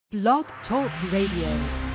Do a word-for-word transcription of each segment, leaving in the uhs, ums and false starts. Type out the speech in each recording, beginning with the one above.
Blog Talk Radio.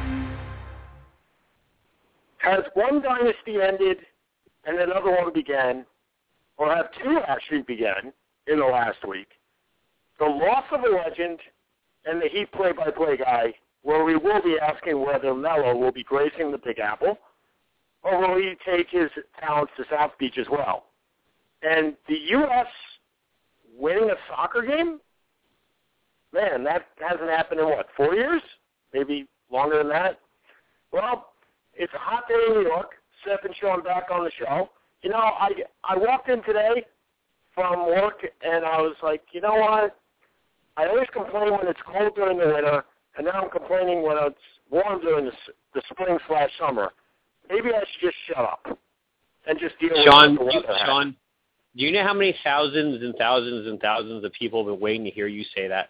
Has one dynasty ended and another one began, or have two actually began in the last week? The loss of a legend and the Heat play-by-play guy, where we will be asking whether Melo will be gracing the Big Apple, or will he take his talents to South Beach as well? And the U S winning a soccer game? Man, that hasn't happened in, what, four years? Maybe longer than that? Well, it's a hot day in New York. Seth and Sean back on the show. You know, I, I walked in today from work, and I was like, you know what? I always complain when it's cold during the winter, and now I'm complaining when it's warm during the, the spring slash summer. Maybe I should just shut up and just deal Sean, with the you, weather. Sean, do you know how many thousands and thousands and thousands of people have been waiting to hear you say that?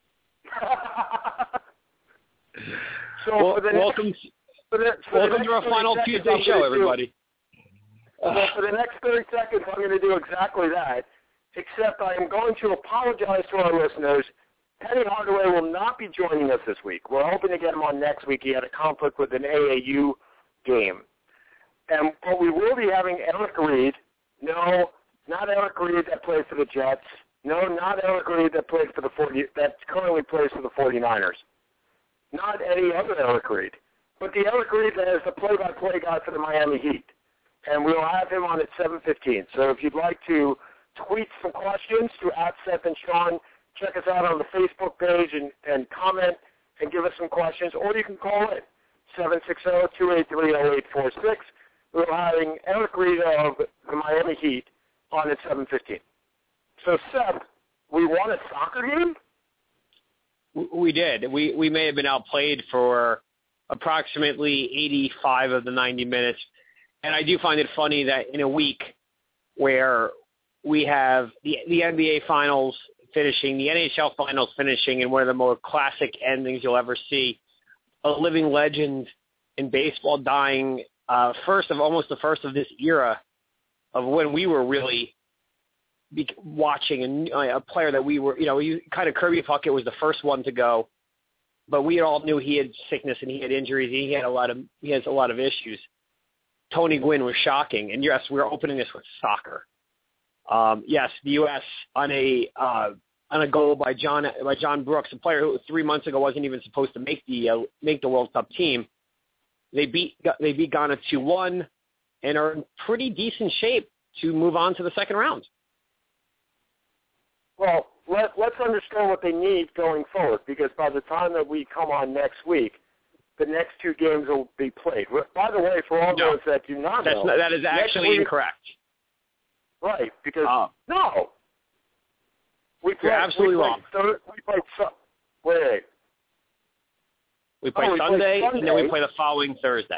so well, for the welcome next, for the, for welcome the to our final seconds, Tuesday show, do, everybody. Well, for the next thirty seconds, I'm going to do exactly that, except I am going to apologize to our listeners. Penny Hardaway will not be joining us this week. We're hoping to get him on next week. He had a conflict with an A A U game. And but we will be having Eric Reed. No, not Eric Reed that plays for the Jets. No, not Eric Reed that plays for the forty that currently plays for the forty-niners. Not any other Eric Reed, but the Eric Reed that is the play-by-play guy for the Miami Heat. And we'll have him on at seven fifteen. So if you'd like to tweet some questions to at Seth and Sean, check us out on the Facebook page and, and comment and give us some questions, or you can call in seven six zero, two eight three, zero eight four six. We're having Eric Reed of the Miami Heat on at seven fifteen. So, Seth, we won a soccer game? We did. We we may have been outplayed for approximately eighty-five of the ninety minutes. And I do find it funny that in a week where we have the, the N B A Finals finishing, the N H L Finals finishing, and one of the more classic endings you'll ever see, a living legend in baseball dying uh, first of almost the first of this era of when we were really be watching and uh, a player that we were, you know, you, kind of Kirby Puckett was the first one to go, but we all knew he had sickness and he had injuries. And he had a lot of, he has a lot of issues. Tony Gwynn was shocking. And yes, we're opening this with soccer. Um, yes, the U S on a, uh, on a goal by John, by John Brooks, a player who three months ago wasn't even supposed to make the, uh, make the World Cup team. They beat, they beat Ghana two one and are in pretty decent shape to move on to the second round. Well, let, let's understand what they need going forward, because by the time that we come on next week, the next two games will be played. By the way, for all no, those that do not that's know, not, that is actually week, incorrect. Right, because uh, no, we you're played, absolutely we played wrong. Third, we played su- wait, we play oh, we Sunday, Sunday, and then we play the following Thursday.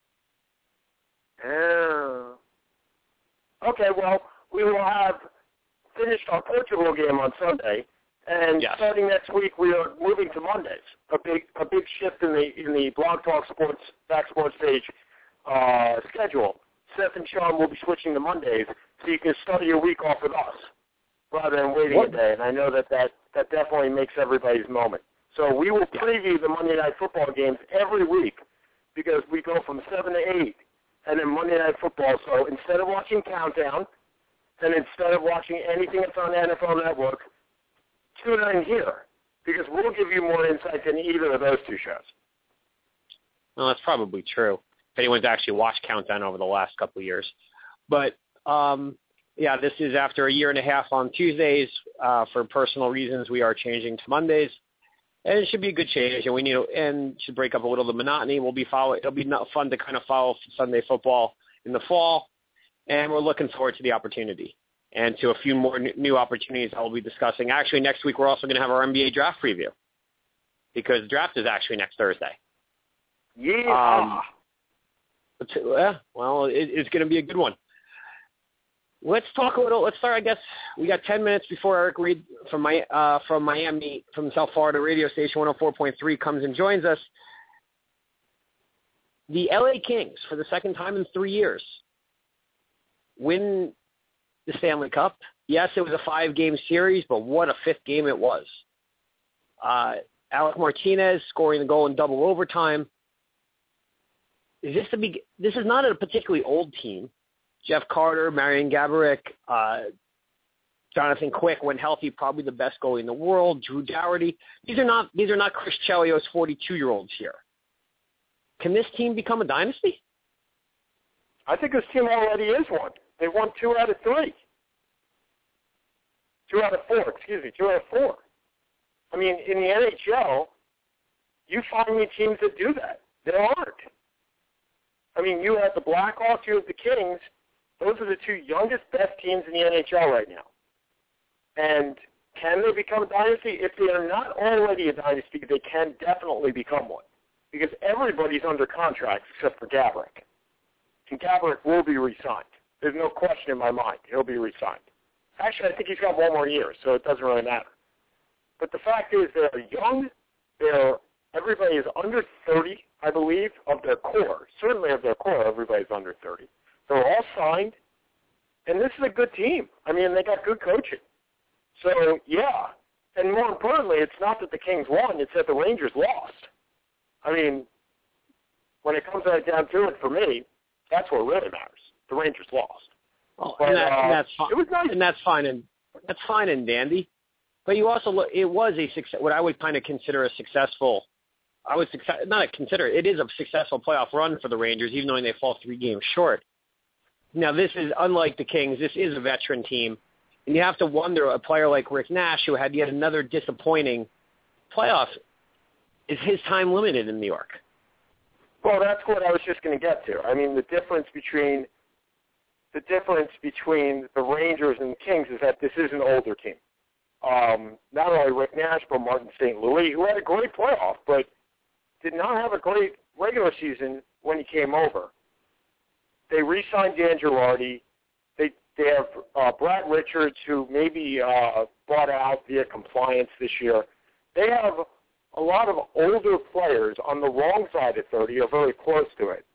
Oh. Okay, well, we will have finished our Portugal game on Sunday, and yes. starting next week we are moving to Mondays. A big a big shift in the in the Blog Talk Sports Back Sports page uh, schedule. Seth and Sean will be switching to Mondays, so you can start your week off with us rather than waiting what? a day. And I know that, that that definitely makes everybody's moment. So we will preview the Monday Night Football games every week, because we go from seven to eight, and then Monday Night Football. So instead of watching Countdown, and instead of watching anything that's on the N F L Network, tune in here, because we'll give you more insight than either of those two shows. Well, that's probably true, if anyone's actually watched Countdown over the last couple of years. But, um, yeah, this is after a year and a half on Tuesdays. Uh, for personal reasons, we are changing to Mondays. And it should be a good change, and we need to, and should break up a little of the monotony. We'll be follow, it'll be fun to kind of follow Sunday football in the fall. And we're looking forward to the opportunity and to a few more new opportunities I'll be discussing. Actually, next week we're also going to have our N B A draft preview, because the draft is actually next Thursday. Yeah. Um, but, yeah, well, it, it's going to be a good one. Let's talk a little. Let's start, I guess. We got ten minutes before Eric Reed from my uh, from Miami, from South Florida radio station one oh four point three comes and joins us. The L A Kings, for the second time in three years, win the Stanley Cup. Yes, it was a five-game series, but what a fifth game it was. Uh, Alec Martinez scoring the goal in double overtime. Is this the be- This is not a particularly old team. Jeff Carter, Marian Gaborik, uh, Jonathan Quick, when healthy, probably the best goalie in the world. Drew Dougherty. These are not these are not Chris Chelios forty-two-year-olds here. Can this team become a dynasty? I think this team already is one. They won two out of three. Two out of four, excuse me, two out of four. I mean, in the N H L, you find me teams that do that. There aren't. I mean, you have the Blackhawks, you have the Kings. Those are the two youngest, best teams in the N H L right now. And can they become a dynasty? If they are not already a dynasty, they can definitely become one. Because everybody's under contract except for Gaborik. And Gaborik will be re-signed. There's no question in my mind. He'll be re-signed. Actually, I think he's got one more year, so it doesn't really matter. But the fact is they're young. They're, everybody is under thirty, I believe, of their core. Certainly of their core, everybody's under thirty. They're all signed. And this is a good team. I mean, they got good coaching. So, yeah. And more importantly, it's not that the Kings won. It's that the Rangers lost. I mean, when it comes right down to it, for me, that's what really matters. The Rangers lost. Oh, but, and, that, uh, and that's fine. It was nice. And that's fine and that's fine and dandy. But you also look. It was a success. What I would kind of consider a successful. I would success, not consider it is a successful playoff run for the Rangers, even though they fall three games short. Now, this is unlike the Kings. This is a veteran team, and you have to wonder a player like Rick Nash, who had yet another disappointing playoff, is his time limited in New York? Well, that's what I was just going to get to. I mean, the difference between the difference between the Rangers and the Kings is that this is an older team. Um, not only Rick Nash, but Martin Saint Louis, who had a great playoff, but did not have a great regular season when he came over. They re-signed Dan Girardi. They they have uh, Brad Richards, who maybe uh, bought out via compliance this year. They have a lot of older players on the wrong side of thirty, or very close to it.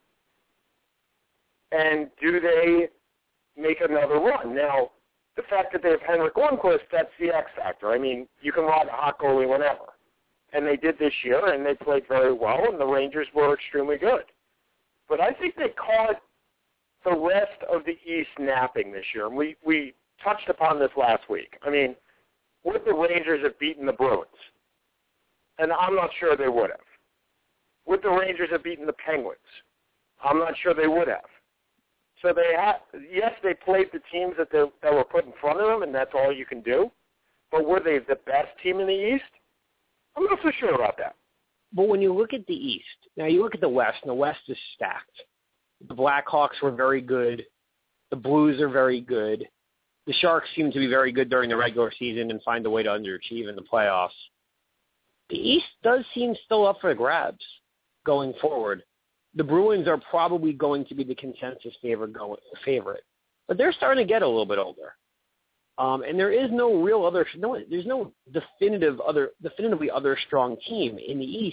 And do they make another run? Now, the fact that they have Henrik Lundqvist, that's the X factor. I mean, you can ride a hot goalie whenever. And they did this year, and they played very well, and the Rangers were extremely good. But I think they caught the rest of the East napping this year. And we, we touched upon this last week. I mean, would the Rangers have beaten the Bruins? And I'm not sure they would have. Would the Rangers have beaten the Penguins? I'm not sure they would have. So they have, yes, they played the teams that, they, that were put in front of them, and that's all you can do. But were they the best team in the East? I'm not so sure about that. But when you look at the East, now you look at the West, and the West is stacked. The Blackhawks were very good. The Blues are very good. The Sharks seem to be very good during the regular season and find a way to underachieve in the playoffs. The East does seem still up for the grabs going forward. The Bruins are probably going to be the consensus favorite, going, favorite. But they're starting to get a little bit older. Um, and there is no real other, no, there's no definitive other, definitively other strong team in the East.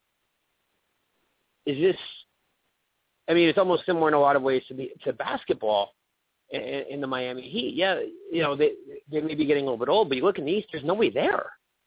Is this, I mean, it's almost similar in a lot of ways to the, to basketball in, in the Miami Heat. Yeah, you know, they, they may be getting a little bit old, but you look in the East, there's nobody there.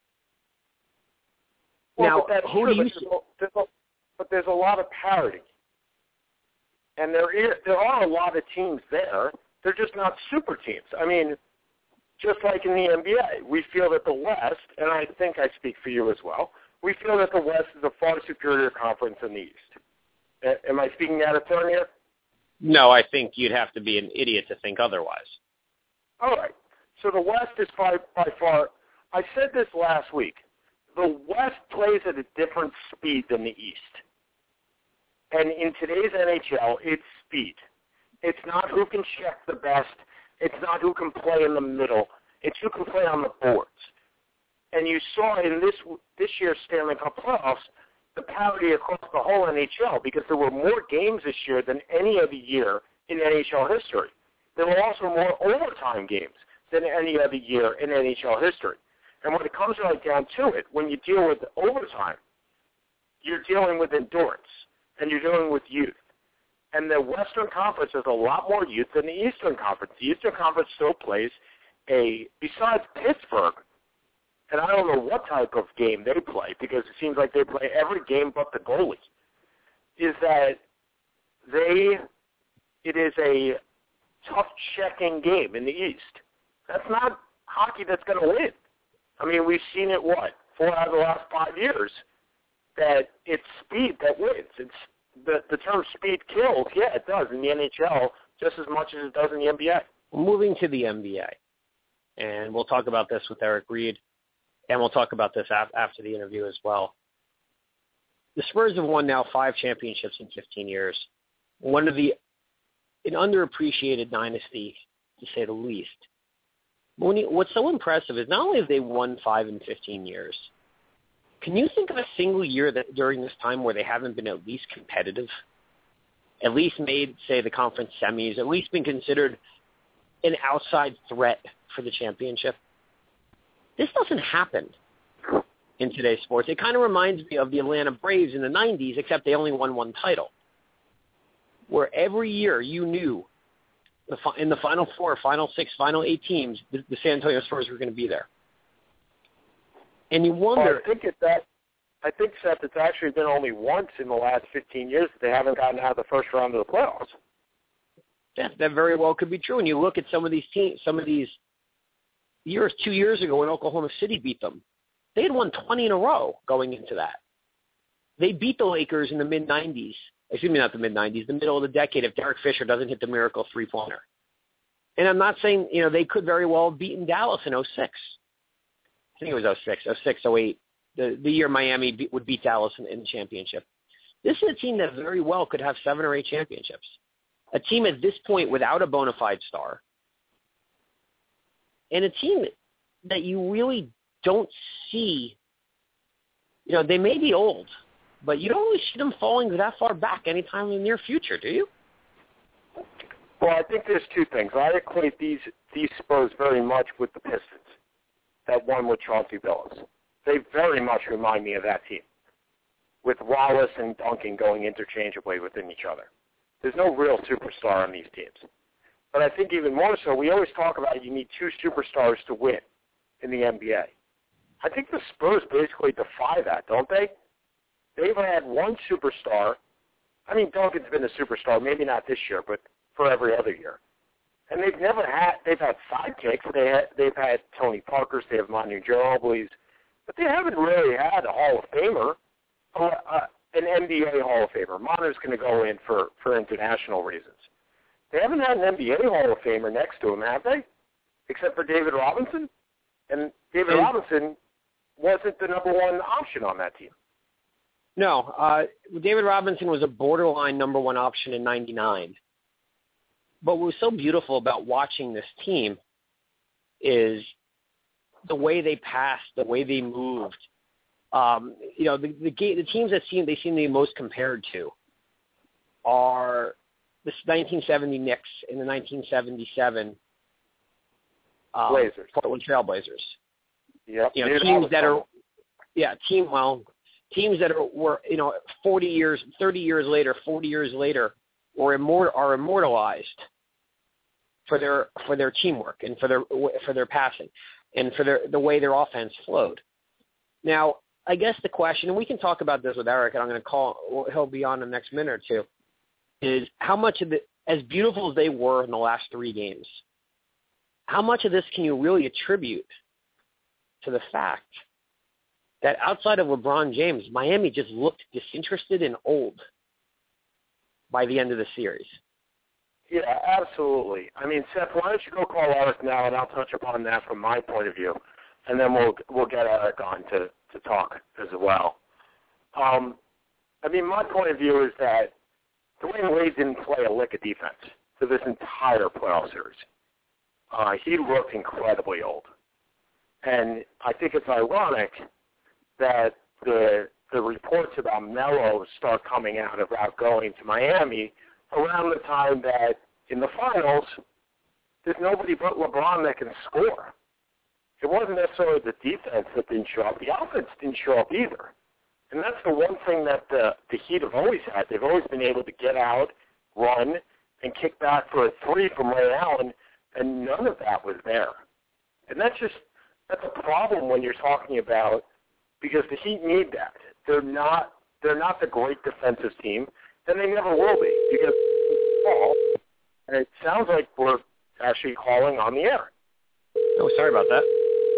Well, now, but that's who true, do you but, there's a, there's a, but there's a lot of parity. And there is, there are a lot of teams there. They're just not super teams. I mean, just like in the N B A, we feel that the West, and I think I speak for you as well, we feel that the West is a far superior conference than the East. A- am I speaking out of turn here? No, I think you'd have to be an idiot to think otherwise. All right. So the West is by, by far, I said this last week, the West plays at a different speed than the East. And in today's N H L, it's speed. It's not who can check the best. It's not who can play in the middle. It's who can play on the boards. And you saw in this this year's Stanley Cup playoffs the parity across the whole N H L because there were more games this year than any other year in N H L history. There were also more overtime games than any other year in N H L history. And when it comes right down to it, when you deal with overtime, you're dealing with endurance and you're dealing with youth. And the Western Conference has a lot more youth than the Eastern Conference. The Eastern Conference still plays a, besides Pittsburgh, and I don't know what type of game they play because it seems like they play every game but the goalie, is that they, it is a tough checking game in the East. That's not hockey that's going to win. I mean, we've seen it, what, four out of the last five years, that it's speed that wins. It's the, the term speed kills. Yeah, it does in the N H L just as much as it does in the N B A. Moving to the N B A, and we'll talk about this with Eric Reed, and we'll talk about this af- after the interview as well. The Spurs have won now five championships in fifteen years. One of the, an underappreciated dynasty, to say the least. When you, what's so impressive is not only have they won five in fifteen years, can you think of a single year that during this time where they haven't been at least competitive, at least made, say, the conference semis, at least been considered an outside threat for the championship? This doesn't happen in today's sports. It kind of reminds me of the Atlanta Braves in the nineties, except they only won one title, where every year you knew the, in the Final Four, Final Six, Final Eight teams, the, the San Antonio Spurs were going to be there. And you wonder... Well, I think it's that. I think, Seth, it's actually been only once in the last fifteen years that they haven't gotten out of the first round of the playoffs. That, that very well could be true. And you look at some of these teams, some of these years, two years ago when Oklahoma City beat them, they had won twenty in a row going into that. They beat the Lakers in the mid-nineties. Excuse me, not the mid-nineties, the middle of the decade if Derek Fisher doesn't hit the miracle three-pointer. And I'm not saying, you know, they could very well have beaten Dallas in oh six. I think it was oh six, oh six, oh eight, the, the year Miami be, would beat Dallas in, in the championship. This is a team that very well could have seven or eight championships. A team at this point without a bona fide star. And a team that you really don't see, you know, they may be old, but you don't really see them falling that far back anytime in the near future, do you? Well, I think there's two things. I equate these these Spurs very much with the Pistons that won with Chauncey Billups. They very much remind me of that team, with Wallace and Duncan going interchangeably within each other. There's no real superstar on these teams. But I think even more so, we always talk about you need two superstars to win in the N B A. I think the Spurs basically defy that, don't they? They've had one superstar. I mean, Duncan's been a superstar, maybe not this year, but for every other year. And they've never had, they've had sidekicks. They had, they've had Tony Parkers, they have Manu Ginobili, but they haven't really had a Hall of Famer, uh, uh, an N B A Hall of Famer. Manu's going to go in for, for international reasons. They haven't had an N B A Hall of Famer next to him, have they? Except for David Robinson? And David and, Robinson wasn't the number one option on that team. No. Uh, David Robinson was a borderline number one option in ninety-nine. But what was so beautiful about watching this team is the way they passed, the way they moved. Um, you know, the, the, the teams that seem they seem to be most compared to are the nineteen seventy Knicks and the nineteen seventy-seven um, Blazers. Portland Trail Blazers. Yep. You know, teams that are, yeah, team well, teams that are were you know forty years, thirty years later, forty years later, or immort- are immortalized for their for their teamwork and for their for their passing and for their the way their offense flowed. Now, I guess the question, and we can talk about this with Eric, and I'm going to call, he'll be on in the next minute or two, is how much of the, as beautiful as they were in the last three games, how much of this can you really attribute to the fact that outside of LeBron James, Miami just looked disinterested and old by the end of the series? Yeah, absolutely. I mean, Seth, why don't you go call Eric now, and I'll touch upon that from my point of view, and then we'll we'll get Eric on to, to talk as well. Um, I mean, my point of view is that Dwayne Wade didn't play a lick of defense for this entire playoff series. Uh, he looked incredibly old. And I think it's ironic that the the reports about Melo start coming out about going to Miami around the time that in the finals, there's nobody but LeBron that can score. It wasn't necessarily the defense that didn't show up. The offense didn't show up either. And that's the one thing that the, the Heat have always had. They've always been able to get out, run, and kick back for a three from Ray Allen, and none of that was there. And that's just that's a problem when you're talking about, because the Heat need that. They're not they're not the great defensive team, and they never will be, because and it sounds like we're actually calling on the air. Oh, sorry about that.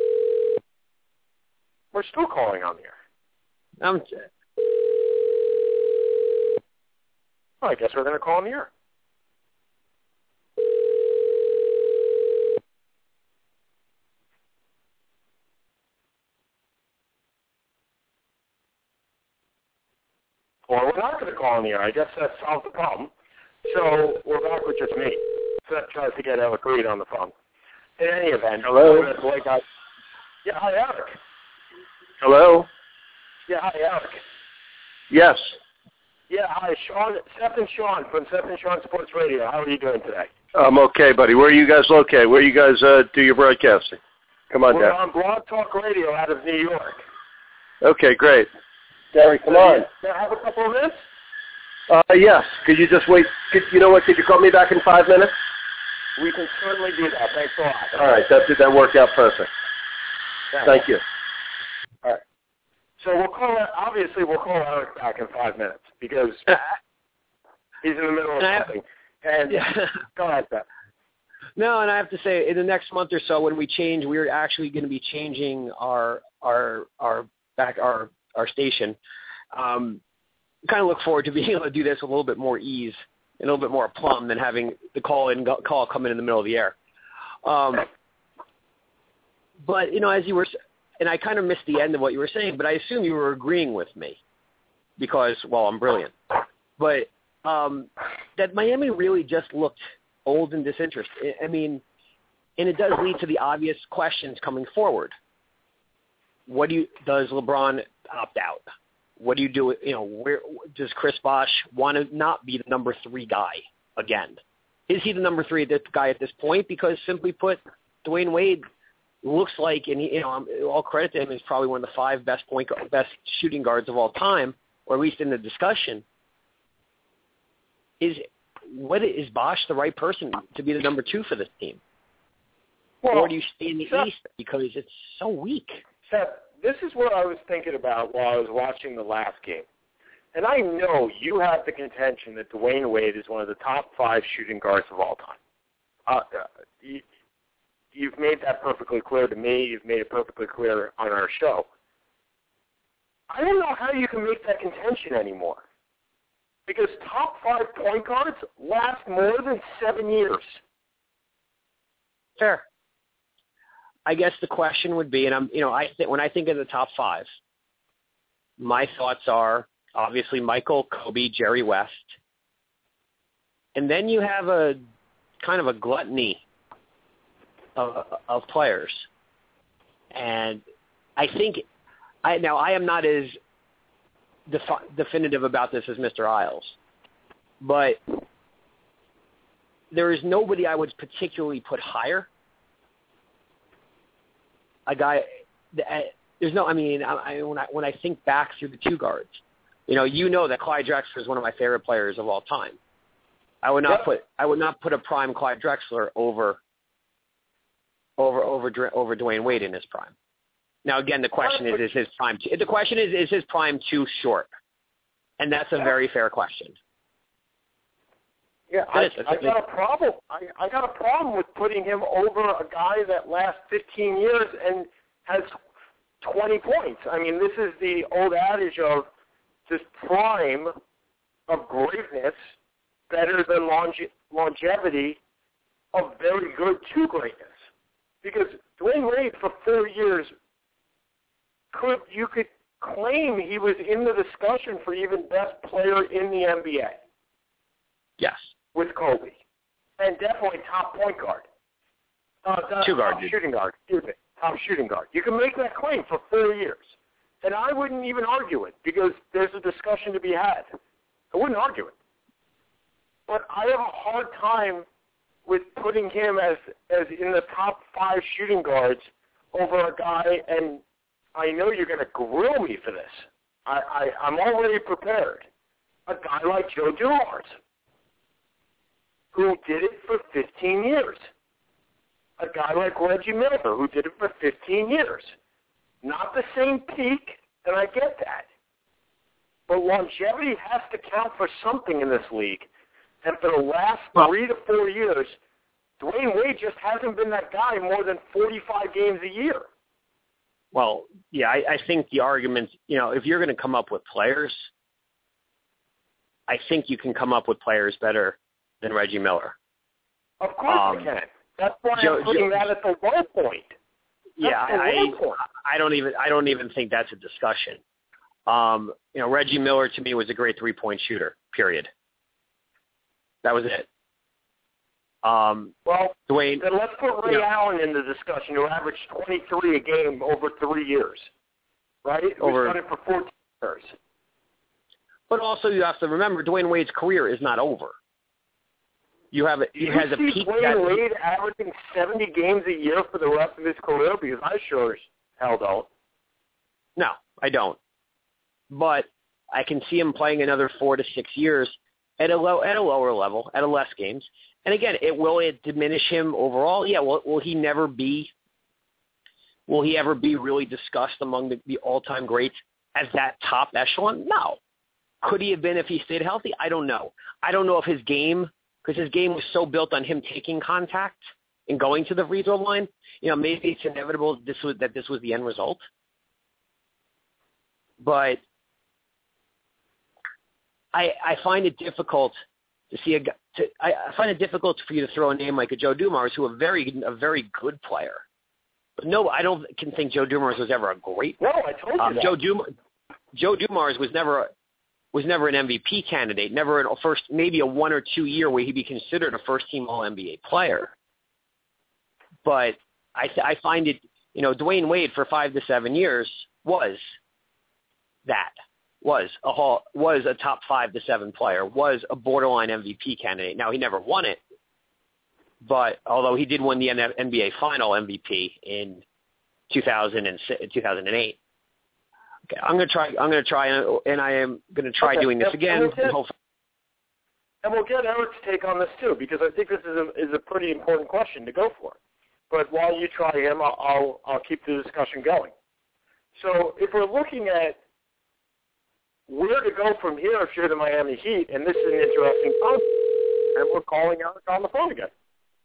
We're still calling on the air. Um, well, I guess we're going to call on the air. Or we're not going to call on the air. I guess that solves the problem. So we're back with just me. Seth tries to get Alec Reed on the phone. In any event, hello. Blake, I, yeah, hi, Alec. Hello. Yeah, hi, Alec. Yes. Yeah, hi, Sean, Seth and Sean from Seth and Sean Sports Radio. How are you doing today? I'm okay, buddy. Where are you guys located? Where you guys uh, do your broadcasting? Come on We're down. on Blog Talk Radio out of New York. Okay, great. Gary, come so on. Can I have a couple of minutes? Uh, yes. Could you just wait? Could, you know what? Could you call me back in five minutes? We can certainly do that. Thanks a lot. All right. That did that work out perfect. Thanks. Thank you. All right. So we'll call it, obviously we'll call Alec back in five minutes because he's in the middle of something. And yeah. Go ahead, Seth. No, and I have to say, in the next month or so, when we change, we're actually going to be changing our our our back our our station. Um, kind of look forward to being able to do this with a little bit more ease and a little bit more plumb than having the call in call come in in the middle of the air. Um, but you know, as you were, and I kind of missed the end of what you were saying, but I assume you were agreeing with me because, well, I'm brilliant. But um, that Miami really just looked old and disinterested. I mean, and it does lead to the obvious questions coming forward. What do you, does LeBron opt out? What do you do? You know, where does Chris Bosh want to not be the number three guy again? Is he the number three guy at this point? Because simply put, Dwayne Wade looks like, and he, you know, all credit to him, is probably one of the five best point, best shooting guards of all time, or at least in the discussion. Is what is Bosh the right person to be the number two for this team? Well, or do you stay in the Seth, East because it's so weak? Seth, this is what I was thinking about while I was watching the last game. And I know you have the contention that Dwayne Wade is one of the top five shooting guards of all time. Uh, you, you've made that perfectly clear to me. You've made it perfectly clear on our show. I don't know how you can make that contention anymore. Because top five point guards last more than seven years. Fair. I guess the question would be, and I'm, you know, I th- when I think of the top five, my thoughts are obviously Michael, Kobe, Jerry West, and then you have a kind of a gluttony of, of players. And I think, I now I am not as defi- definitive about this as Mister Isles, but there is nobody I would particularly put higher. A guy, there's no, I mean, I, I, when I when I think back through the two guards, you know, you know that Clyde Drexler is one of my favorite players of all time. I would not yep. put I would not put a prime Clyde Drexler over over over over Dwayne Wade in his prime. Now again, the question is: Is his prime? Too, the question is: Is his prime too short? And that's a very fair question. Yeah, I, I got a problem. I, I got a problem with putting him over a guy that lasts fifteen years and has twenty points. I mean, this is the old adage of this prime of greatness better than longe- longevity of very good to greatness. Because Dwayne Wade for four years, could you could claim he was in the discussion for even best player in the N B A. Yes. With Kobe. And definitely top point guard. Uh, Two guard. Top shooting guard. Excuse me. Top shooting guard. You can make that claim for four years. And I wouldn't even argue it because there's a discussion to be had. I wouldn't argue it. But I have a hard time with putting him as, as in the top five shooting guards over a guy, and I know you're going to grill me for this. I, I, I'm already prepared. A guy like Joe Dumars, who did it for fifteen years. a guy like Reggie Miller, who did it for fifteen years. Not the same peak, and I get that. But longevity has to count for something in this league. And for the last well, three to four years, Dwayne Wade just hasn't been that guy more than forty-five games a year. Well, yeah, I, I think the argument, you know, if you're going to come up with players, I think you can come up with players better than Reggie Miller. Of course um, you can. That's why Joe, I'm putting Joe, that at the low point. That's yeah, the I, low point. I don't even I don't even think that's a discussion. Um, you know, Reggie Miller to me was a great three-point shooter. Period. That was it. Um, well, Dwayne, then let's put Ray you know, Allen in the discussion, who averaged twenty-three a game over three years, right? Over, We've done it for fourteen years. But also, you have to remember, Dwayne Wade's career is not over. You have a, he you has a see peak. Dwayne that, Wade averaging seventy games a year for the rest of his career? Because I sure as hell don't. No, I don't. But I can see him playing another four to six years at a low, at a lower level, at a less games. And again, it will it diminish him overall? Yeah. Will, will he never be? Will he ever be really discussed among the, the all-time greats as that top echelon? No. Could he have been if he stayed healthy? I don't know. I don't know if his game, because his game was so built on him taking contact and going to the free throw line. You know, maybe it's inevitable this was, that this was the end result. But I, I find it difficult to see a to, I, I find it difficult for you to throw a name like a Joe Dumars, who a very a very good player. But no, I don't can think Joe Dumars was ever a great. No, I told you um, that. Joe Dumars, Joe Dumars was never was never an M V P candidate. Never a first, maybe a one or two year where he'd be considered a first team All N B A player. But I I find it, you know, Dwayne Wade for five to seven years was that. was a hall, was a top five to seven player, was a borderline M V P candidate. Now, he never won it, but although he did win the N B A final M V P in two thousand eight. Okay, I'm going to try, I'm going to try, and I am going to try okay. doing this and, again. And we'll, get, hopefully. and we'll get Eric's take on this too, because I think this is a, is a pretty important question to go for. But while you try him, I'll, I'll, I'll keep the discussion going. So if we're looking at where to go from here if you're the Miami Heat, and this is an interesting point, and we're calling Eric on the phone again.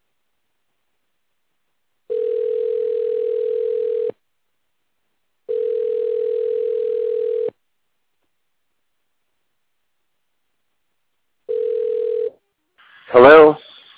Hello?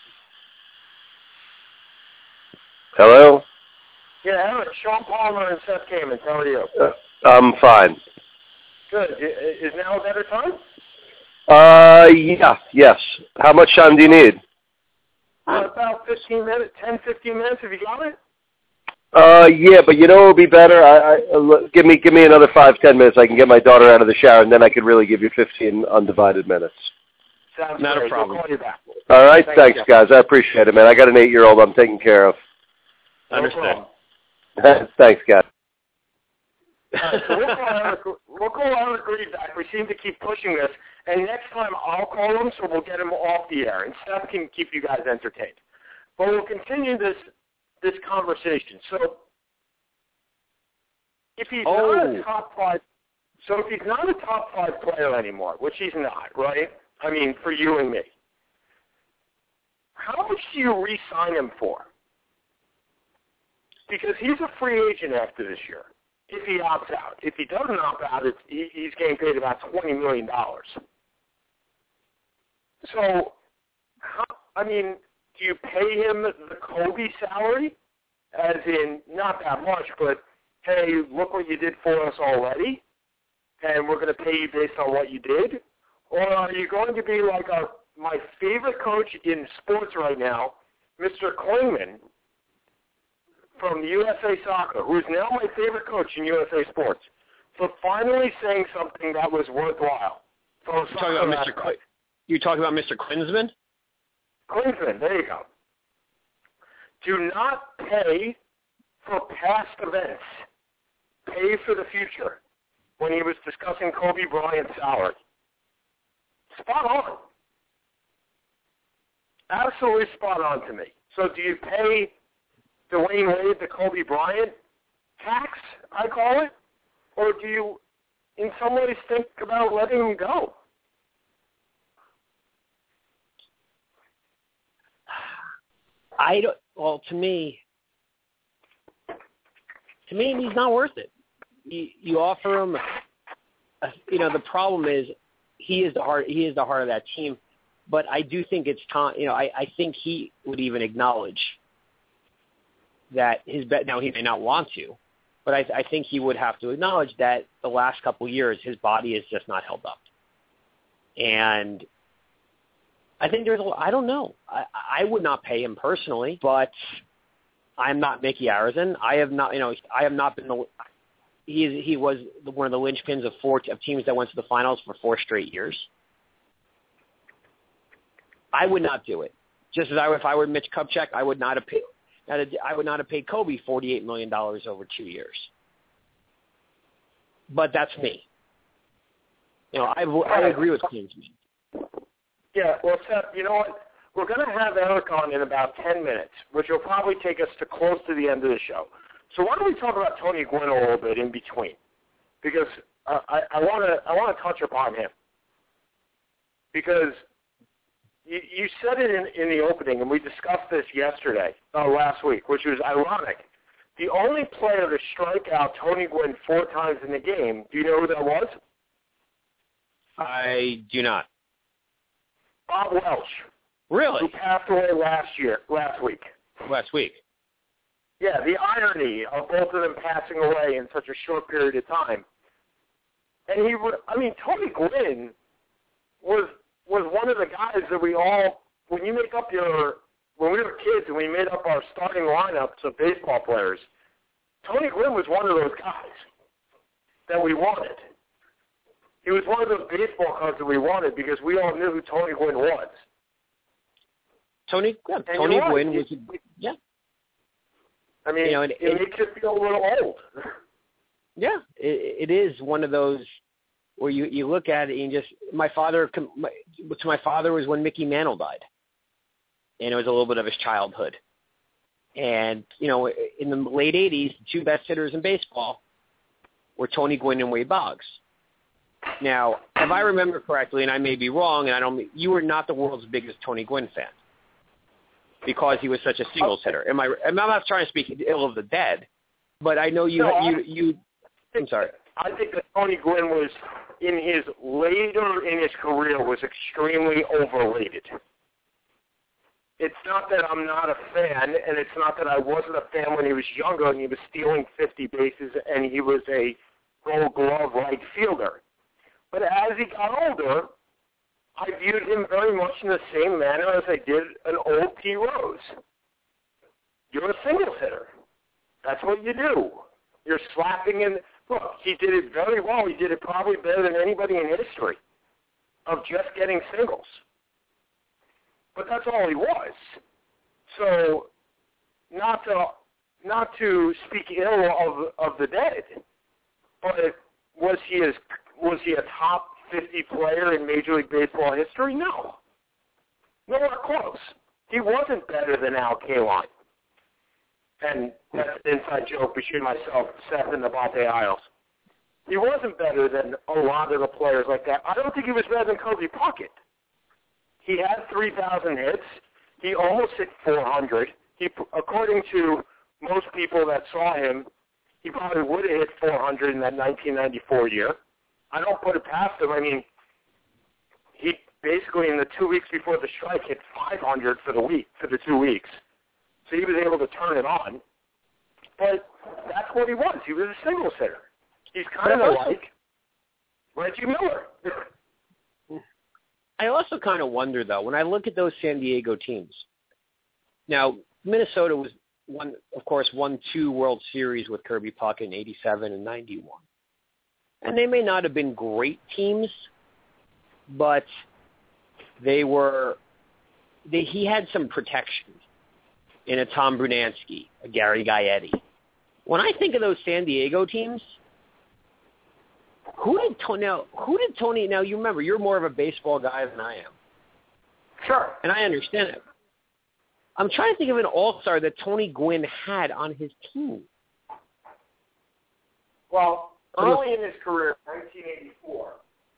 Hello? Yeah, Eric, Sean Palmer and Seth Kamens, how are you? Uh, I'm fine. Good. Is now a better time? Uh, yeah, yes. How much time do you need? Uh, about fifteen minutes, ten, fifteen minutes. Have you got it? Uh, yeah, but you know what would be better? I, I, uh, give me, give me another five, ten minutes. I can get my daughter out of the shower, and then I could really give you fifteen undivided minutes. Sounds Not great. a problem. We'll call you back. All right, Thanks, thanks, guys. I appreciate it, man. I got an eight-year-old I'm taking care of. No Understood. problem. Thanks, guys. All right, so we'll call Eric, we'll call Eric Reed back. We seem to keep pushing this, and next time I'll call him, so we'll get him off the air, and Steph can keep you guys entertained. But we'll continue this this conversation. So if he's Oh. not a top five, so if he's not a top five player anymore, which he's not, right? I mean, for you and me, how much do you re-sign him for? Because he's a free agent after this year. If he opts out. If he doesn't opt out, it's, he, he's getting paid about twenty million dollars. So, how, I mean, do you pay him the Kobe salary? As in, not that much, but, hey, look what you did for us already, and we're going to pay you based on what you did? Or are you going to be like our, my favorite coach in sports right now, Mister Klingman, from the U S A Soccer, who is now my favorite coach in U S A Sports, for finally saying something that was worthwhile. You're talking about Mister Qu- You're talking about Mister Klinsman? Klinsman, there you go. Do not pay for past events. Pay for the future. When he was discussing Kobe Bryant's salary. Spot on. Absolutely spot on to me. So do you pay Dwayne Wade the Kobe Bryant tax, I call it? Or do you, in some ways, think about letting him go? I don't, well, to me, to me, he's not worth it. You, you offer him, a, you know, the problem is he is the heart, he is the heart of that team. But I do think it's time, you know, I, I think he would even acknowledge that his bet, now he may not want to, but I, I think he would have to acknowledge that the last couple of years his body has just not held up. And I think there's a, I don't know. I, I would not pay him personally, but I'm not Mickey Arison. I have not, you know, I have not been the, he is, he was one of the linchpins of four of teams that went to the finals for four straight years. I would not do it. Just as I, if I were Mitch Kupchak, I would not have paid, I would not have paid Kobe forty-eight million dollars over two years. But that's me. You know, I, I agree with Klinsmann. Yeah, well, Seth, you know what? We're going to have Eric on in about ten minutes, which will probably take us to close to the end of the show. So why don't we talk about Tony Gwynn a little bit in between? Because uh, I want to I want to touch upon him. Because you, you said it in, in the opening, and we discussed this yesterday, uh, last week, which was ironic. The only player to strike out Tony Gwynn four times in the game, do you know who that was? I do not. Bob Welch. Really? Who passed away last year, last week. Last week. Yeah, the irony of both of them passing away in such a short period of time. And he would, I mean, Tony Gwynn was was one of the guys that we all, when you make up your, when we were kids and we made up our starting lineups of baseball players, Tony Gwynn was one of those guys that we wanted. He was one of those baseball cards that we wanted because we all knew who Tony Gwynn was. Tony, yeah, Tony Gwynn was, yeah. I mean, you know, it, it, it makes you feel a little old. Yeah, it, it is one of those where you, you look at it and you just, my father, my, to my father was when Mickey Mantle died. And it was a little bit of his childhood. And, you know, in the late eighties, the two best hitters in baseball were Tony Gwynn and Wade Boggs. Now, if I remember correctly, and I may be wrong, and I don't, you were not the world's biggest Tony Gwynn fan because he was such a singles hitter. Am I? I'm not trying to speak ill of the dead, but I know you. No, you, I, you. I'm sorry. I think that Tony Gwynn was, in his later in his career, was extremely overrated. It's not that I'm not a fan, and it's not that I wasn't a fan when he was younger and he was stealing fifty bases and he was a Gold Glove right fielder. But as he got older, I viewed him very much in the same manner as I did an old P. Rose. You're a singles hitter. That's what you do. You're slapping in. Look, he did it very well. He did it probably better than anybody in history of just getting singles. But that's all he was. So, not to not to speak ill of of the dead, but was he as was he a top fifty player in Major League Baseball history? No, nowhere close. He wasn't better than Al Kaline. And that's an inside joke between myself, Seth, and the Bate Isles. He wasn't better than a lot of the players like that. I don't think he was better than Kirby Puckett. He had three thousand hits. He almost hit four hundred. He, according to most people that saw him, he probably would have hit four hundred in that nineteen ninety-four year. I don't put it past him. I mean, he basically in the two weeks before the strike hit five hundred for the week, for the two weeks. So he was able to turn it on. But that's what he was. He was a singles hitter. He's kind of like Reggie Miller. I also kind of wonder, though, when I look at those San Diego teams. Now, Minnesota was one, of course, won two World Series with Kirby Puckett in eighty-seven and ninety-one. And they may not have been great teams, but they were. They, he had some protection in a Tom Brunansky, a Gary Gaetti. When I think of those San Diego teams, who did Tony? Now, who did Tony? Now you remember, you're more of a baseball guy than I am. Sure. And I understand it. I'm trying to think of an all-star that Tony Gwynn had on his team. Well, early in his career, nineteen eighty-four,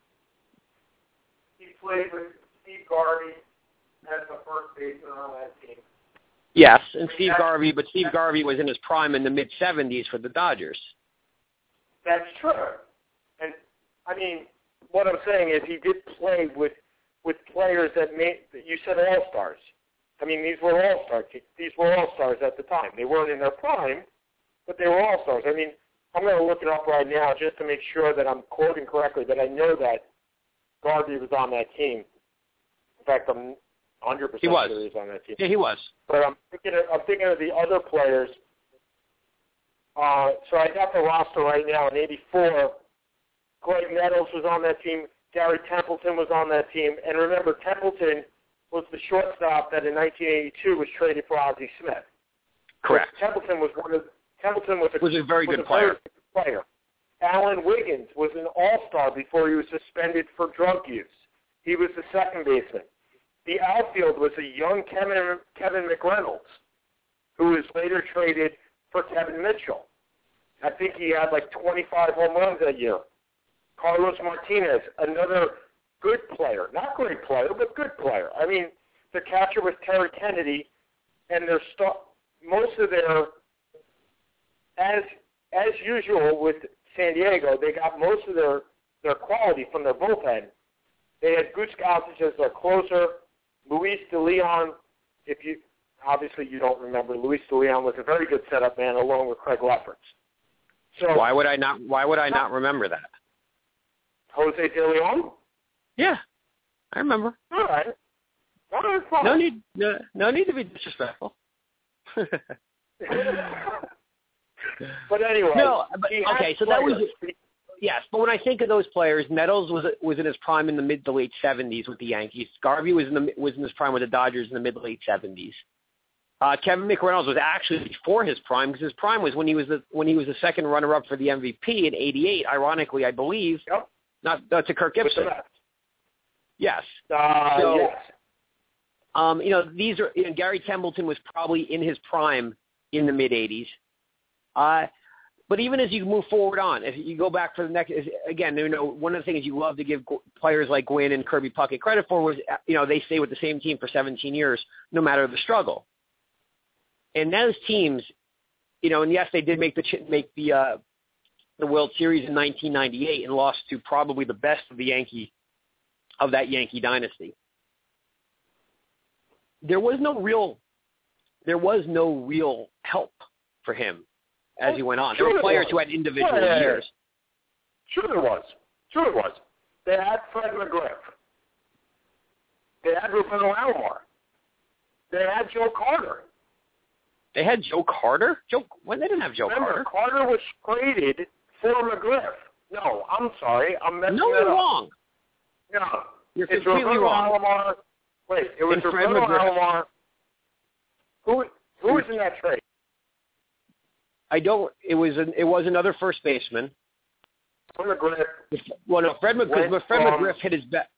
he played with Steve Garvey as the first baseman on that team. Yes, and Steve Garvey, but Steve Garvey was in his prime in the mid-seventies for the Dodgers. That's true. And, I mean, what I'm saying is he did play with with players that made, you said all-stars. I mean, these were all-stars. These were all-stars at the time. They weren't in their prime, but they were all-stars. I mean, I'm going to look it up right now just to make sure that I'm quoting correctly, that I know that Garvey was on that team. In fact, I'm one hundred percent he was. sure he was on that team. Yeah, he was. But I'm thinking of, I'm thinking of the other players. Uh, so I got the roster right now. In eighty-four, Greg Nettles was on that team. Gary Templeton was on that team. And remember, Templeton was the shortstop that in nineteen eighty-two was traded for Ozzie Smith. Correct. So Templeton was one of Templeton was a, was a very was good a player. Very good player. Alan Wiggins was an all-star before he was suspended for drug use. He was the second baseman. The outfield was a young Kevin, Kevin McReynolds, who was later traded for Kevin Mitchell. I think he had like twenty-five home runs that year. Carlos Martinez, another good player. Not great player, but good player. I mean, the catcher was Terry Kennedy, and their st- most of their, as as usual with San Diego, they got most of their, their quality from their bullpen. They had Goose Gossage as their closer. Luis De Leon, if you obviously you don't remember, Luis De Leon was a very good setup man along with Craig Lefferts. So why would I not? Why would I not remember that? Jose De Leon? Yeah, I remember. All right. All right, fine. No need, no, no need to be disrespectful. But anyway, no. But, okay, so that was yes. But when I think of those players, Nettles was was in his prime in the mid to late seventies with the Yankees. Garvey was in the was in his prime with the Dodgers in the mid to late seventies. Uh, Kevin McReynolds was actually before his prime because his prime was when he was the when he was the second runner-up for the M V P in eighty-eight. Ironically, I believe, yep. not uh, to Kirk Gibson. Yes. Uh, so, yes. Um, you know, these are you know, Gary Templeton was probably in his prime in the mid eighties. Uh, but even as you move forward on, if you go back for the next, again, you know, one of the things you love to give players like Gwynn and Kirby Puckett credit for was, you know, they stay with the same team for seventeen years, no matter the struggle. And those teams, you know, and yes, they did make the make the uh, the World Series in nineteen ninety-eight and lost to probably the best of the Yankee of that Yankee dynasty. There was no real, there was no real help for him as he went on. There were players who had individual yeah, yeah, years. Sure there was. Sure there was. They had Fred McGriff. They had Roberto Alomar. They had Joe Carter. They had Joe Carter? Joe, when they didn't have Joe Remember, Carter. Carter was traded for McGriff. No, I'm sorry. I'm messing No, that you're up. wrong. No. You're it's completely Roberto wrong. Alomar. Wait, it was And Fred Roberto McGriff. Alomar. Who, who was in that trade? I don't. It was an, it was another first baseman. Fred McGriff. Well, no, Fred McGriff. Went Fred from- McGriff hit his best.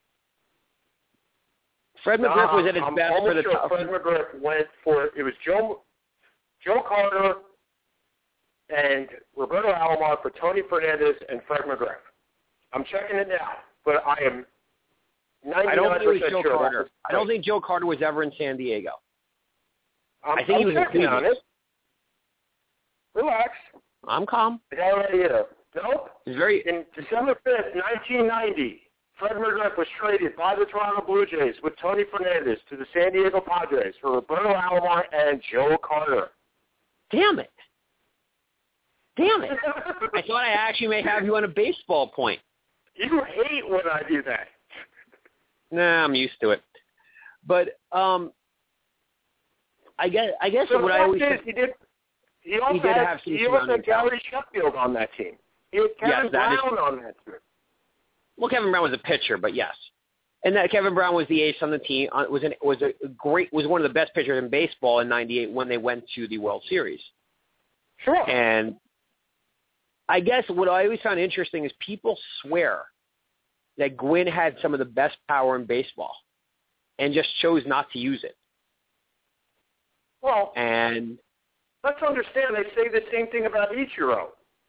Fred No, McGriff was at his I'm best for almost the sure top. Fred McGriff went for it was Joe Joe Carter and Roberto Alomar for Tony Fernandez and Fred McGriff. I'm checking it now, but I am I don't ninety-nine think it was percent Joe sure. Carter. I don't think Joe Carter was ever in San Diego. I'm, I think he I'm was in checking on Cleveland. it. Relax. I'm calm. It's already here. Nope. It's very. In December fifth, nineteen ninety, Fred McGriff was traded by the Toronto Blue Jays with Tony Fernandez to the San Diego Padres for Roberto Alomar and Joe Carter. Damn it. Damn it. I thought I actually may have you on a baseball point. You hate when I do that. Nah, I'm used to it. But um, I guess I guess So what the I fact always is, he did. He also He did had, have some he also surrounding had Gary Sheffield on that team. He had Kevin Yes, that is- Brown on that team. well, Kevin Brown was a pitcher, but yes, and that Kevin Brown was the ace on the team. Uh, was an, was a great was one of the best pitchers in baseball in ninety-eight when they went to the World Series. Sure. And I guess what I always found interesting is people swear that Gwynn had some of the best power in baseball and just chose not to use it. Well, And let's understand they say the same thing about Ichiro.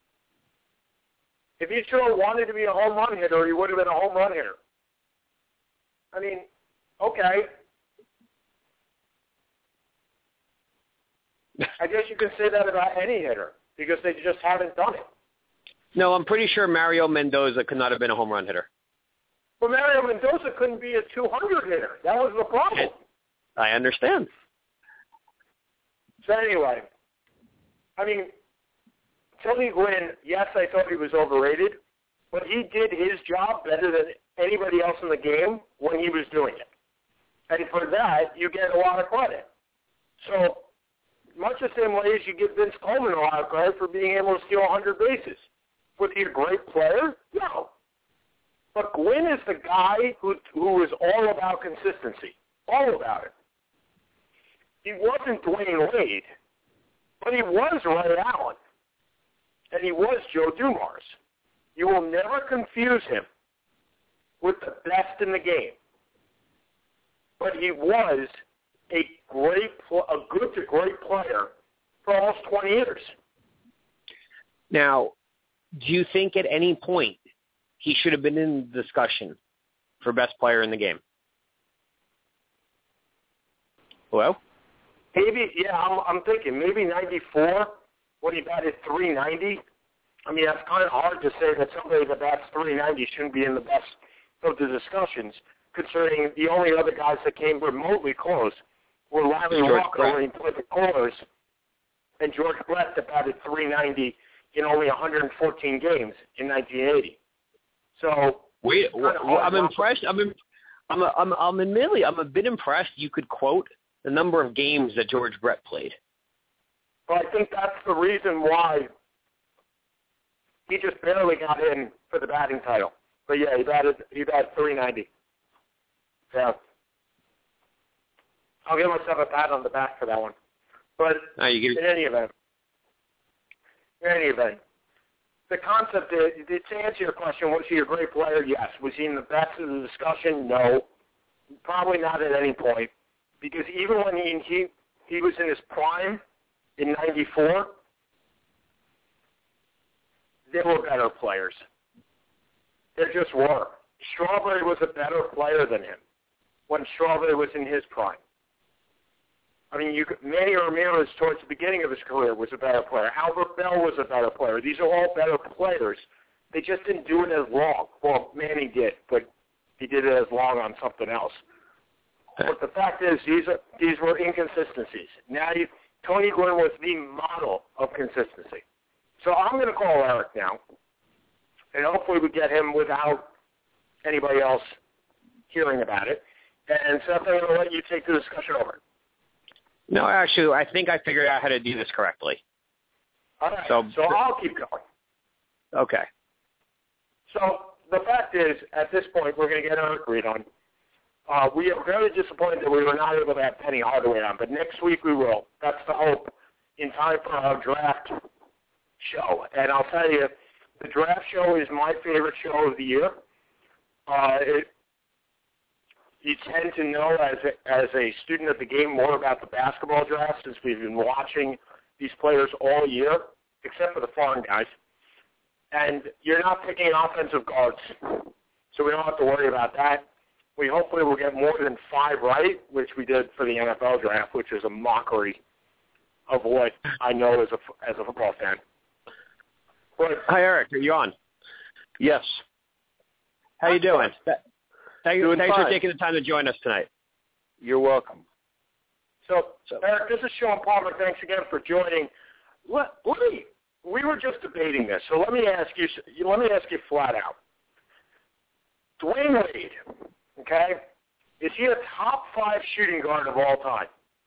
If Ichiro wanted to be a home run hitter, he would have been a home run hitter. I mean, okay. I guess you can say that about any hitter because they just haven't done it. no, I'm pretty sure Mario Mendoza could not have been a home run hitter. Well, Mario Mendoza couldn't be a two hundred hitter. That was the problem. I understand. So anyway, I mean, Tony Gwynn, yes, I thought he was overrated, but he did his job better than anybody else in the game when he was doing it. And for that, you get a lot of credit. So much the same way as you give Vince Coleman a lot of credit for being able to steal one hundred bases. Was he a great player? No. But Gwynn is the guy who who is all about consistency, all about it. He wasn't Dwayne Wade, but he was Ray Allen, and he was Joe Dumars. You will never confuse him with the best in the game. But he was a great, a good to great player for almost twenty years. Now, do you think at any point he should have been in the discussion for best player in the game? Hello? Maybe, yeah, I'm, I'm thinking maybe ninety-four when he batted three ninety. I mean, that's kind of hard to say that somebody that bats three ninety shouldn't be in the best of the discussions, considering the only other guys that came remotely close were Larry George Walker Brett. when he played the Coolers and George Brett that batted three ninety in only one hundred fourteen games in nineteen eighty. So Wait, it's kinda well, hard I'm not to- impressed. I'm, im- I'm, a, I'm, I'm admittedly, I'm a bit impressed you could quote the number of games that George Brett played. But I think that's the reason why he just barely got in for the batting title. But yeah, he batted he batted three ninety. Yeah. I'll give myself a pat on the back for that one. But No, you in get, any event, in any event, the concept is, to answer your question, was he a great player? Yes. Was he in the best of the discussion? No. Probably not at any point. Because even when he he, he was in his prime in ninety-four, there were better players. There just were. Strawberry was a better player than him when Strawberry was in his prime. I mean, you could, Manny Ramirez towards the beginning of his career was a better player. Albert Bell was a better player. These are all better players. They just didn't do it as long. Well, Manny did, but he did it as long on something else. But the fact is, these are, these were inconsistencies. Now, you, Tony Gwynn was the model of consistency. So I'm going to call Eric now, and hopefully we get him without anybody else hearing about it. And Seth, I'm going to let you take the discussion over. no, actually, I think I figured out how to do this correctly. All right, So- so I'll keep going. Okay. So the fact is, at this point, we're going to get Eric Reed on. Uh, we are very disappointed that we were not able to have Penny Hardaway on, but next week we will. That's the hope in time for our draft show. And I'll tell you, the draft show is my favorite show of the year. Uh, it, you tend to know as a, as a student of the game more about the basketball draft since we've been watching these players all year, except for the foreign guys. And you're not picking offensive guards, so we don't have to worry about that. We hopefully will get more than five right, which we did for the N F L draft, which is a mockery of what I know as a, as a football fan. But, Hi, Eric. Are you on? Yes. How you doing? Thank you, Doing thanks fine. for taking the time to join us tonight. You're welcome. so, So- Eric, this is Sean Palmer. Thanks again for joining. Let, let me, we were just debating this, so let me ask you. Let me ask you flat out. Dwayne Wade, okay, is he a top five shooting guard of all time?